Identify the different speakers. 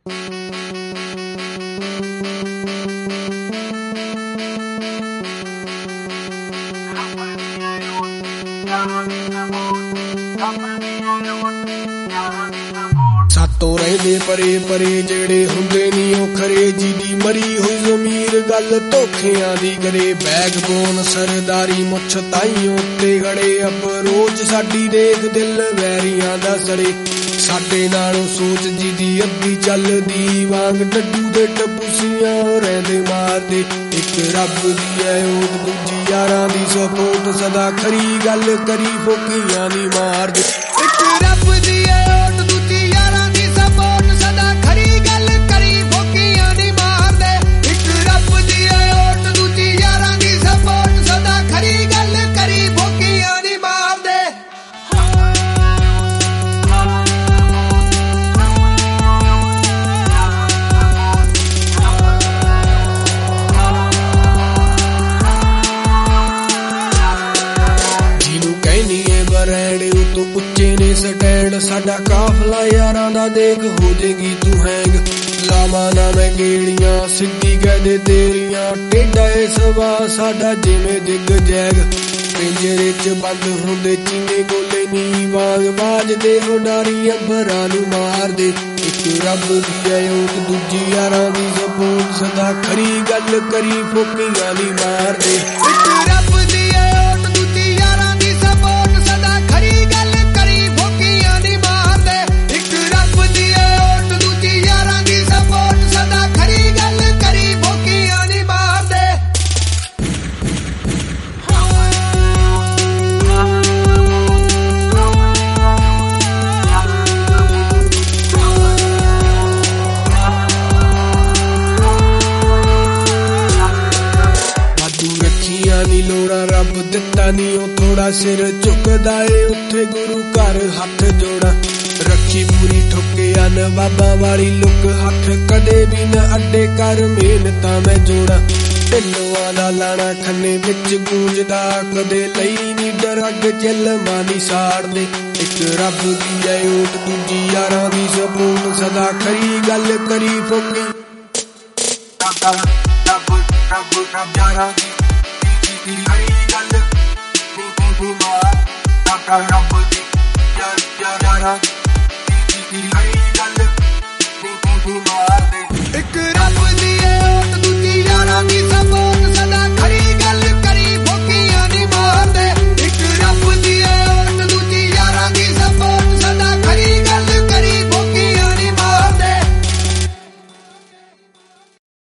Speaker 1: सातों रहिंदे परे परे जेड़े हुंदे नी ओ खरे जिदी मरी होई ज़मीर गल धोखियां दी करे बैकबोन सरदारी मुछ ताईं उत्ते गड़े अप्रोच साडी देख दिल वैरियां दा सड़े साडे नालों सोच जिदी अद्धी चलदी वांग डड्डू दे टपूसियां रहिंदे मारदे इक रब दी ऐ ओट दूजी यारां दी सपोर्ट सदा खरी गल करी फोकियां नी मारदे इक रब दी ऐ ओट दूजी यारां दी सपोर्ट सदा खरी गल करी फोकियां नी मारदे इक रब दी ऐ ओट दूजी यारां दी सपोर्ट सदा खरी गल करी फोकियां नी मारदे तो उच्चे ने स्टैंड साडा काफला यारां दा देख हो जेगी तू हैंग लावा ना मैं गेड़ियां सिद्धी कहदे तेरियां टेढ़ा ए सवा साडा जिवें दिग जैग पिंजरे च बंद हुंदे चीने गोले नी वांग बाजदे उडारी अंबरां नूं मारदे इक रब दी ऐ ओट दूजी यारां दी सपोर्ट सदा खरी गल करी फोकियां नी मारदे इक रब दी ऐ ओट दूजी यारां दी सपोर्ट सदा खरी गल करी फोकियां नी मारदे इक रब दी ऐ ओट दूजी यारां दी सपोर्ट सदा खरी गल करी फोकियां नी मारदे नी लोड़ा रब दिता नी ओ थोड़ा सिर झुकदा ए उत्थे गुरु घर हथ जोड़ा रखी पूरी ठुके अन बाबा वाली लुक हथ कदे भी न अड्डे कर मेहनतां मैं जोड़ा ढिल्लों दा लाना खन्ने विच गूंजदा कदे लई नी डरग चिल मानी साड़दे इक रब दी ऐ ओट दूजी यारां दी सपोर्ट सदा खरी गल करी फोकी रब यारां दी खरी गल नी मार रब दी यारां दी